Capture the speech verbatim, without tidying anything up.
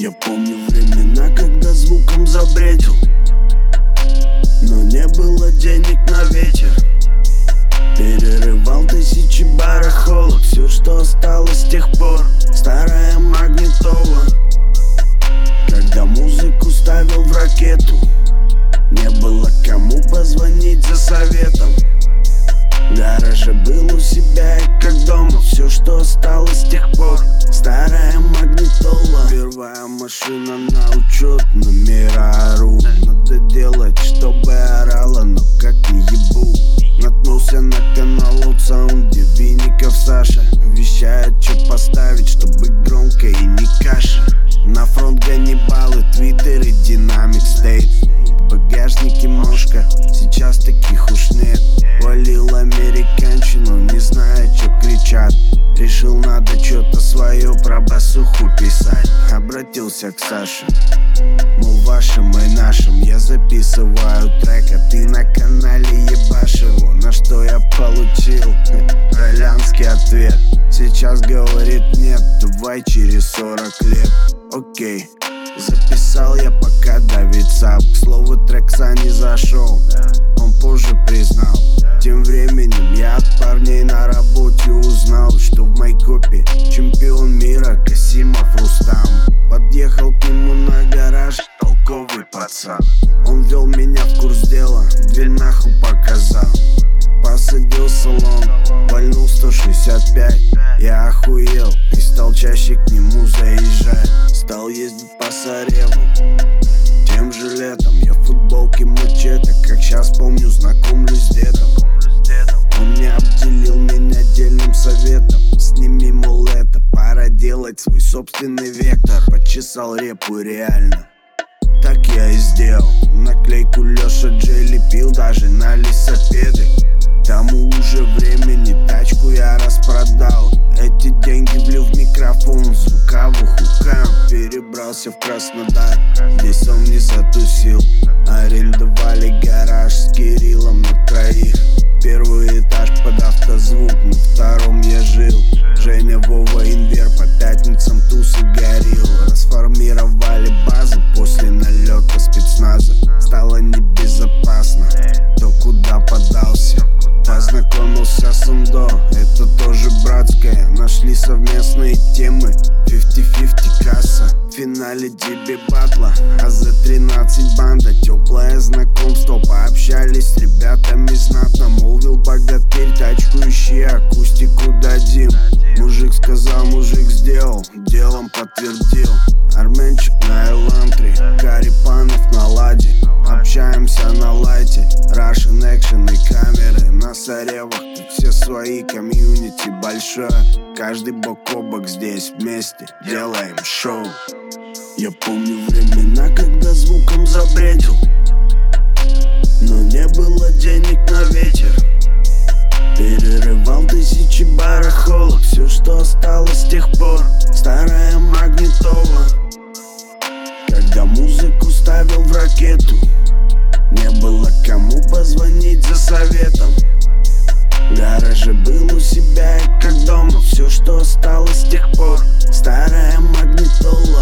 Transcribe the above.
Я помню времена, когда звуком забредил, но не было денег на ветер. Перерывал тысячи барахолок, все, что осталось с тех пор, старая магнитола. Когда музыку ставил в ракету, не было кому позвонить за советом. В гараже был у себя и как дома, все, что осталось с тех пор, старая магнитола. Первая машина на учет, номера ору. Надо делать, чтобы орала, но как не ебу. Наткнулся на канал Loud Sound, где Винников Саша вещает, что поставить, чтобы громко и не каша. На фронт ганнибалы, твиттер и динамик стейт. В багажнике мошка, сейчас таких уж нет. Валил американщину, не зная, что кричат. Решил, надо что-то свое про басуху писать. Обратился к Саше, мол, вашим и нашим я записываю трек, а ты на канале ебашь его. На что я получил итальянский ответ. Сейчас говорит нет, давай через сорок лет. Окей, записал я пока Давид Сап. К слову, трек Сани зашел, он позже признал. Тем временем я от парней на работе узнал, что в майкопе чемпион мира Касимов Рустам. Подъехал к нему на гараж, толковый пацан. Он вел меня в курс дела, дверь нахуй показал. Посадил салон, вальнул сто шестьдесят пять. Я охуел и стал чаще к нему заезжать. Стал ездить по Сареву тем же летом. Я в футболке мачете, как сейчас помню, знакомлюсь с дедом. Он не обделил меня отдельным советом. Сними, мол, это, пора делать свой собственный вектор. Почесал репу реально, так я и сделал. Наклейку Леша Джей лепил даже на лисопеды. Тому уже времени тачку я распродал. Эти деньги влил в микрофон, звуковуху кам. Перебрался в Краснодар, здесь он не затусил. Арендовали гараж с Кириллом на троих. Первый этаж под автозвук, на втором я жил. Женя, Вова, Инвер, по пятницам тусы горил. Расформировали базу после налета спецназа. Стало небезопасно, кто куда подался. Познакомился с Ундо, это тоже братское. Нашли совместные темы, пятьдесят на пятьдесят касса. В финале Диби батла, а за тринадцать банда. Теплое знакомство, пообщались с ребятами знатно. Молвил богатырь, тачку ищи, акустику дадим. Мужик сказал, мужик сделал, делом подтвердил. Арменчик на Элантре, Карипанов на ладе. Общаемся на лайте, Russian экшен и камеры. На Саревах тут все свои, комьюнити большое. Каждый бок о бок здесь вместе делаем шоу. Я помню времена, когда звуком забредил, но не было денег на ветер. Перерывал тысячи барахолок, все, что осталось с тех пор, старая магнитола. Когда музыку ставил в ракету, не было кому позвонить за советом. В гараже был у себя и как дома, все, что осталось с тех пор, старая магнитола.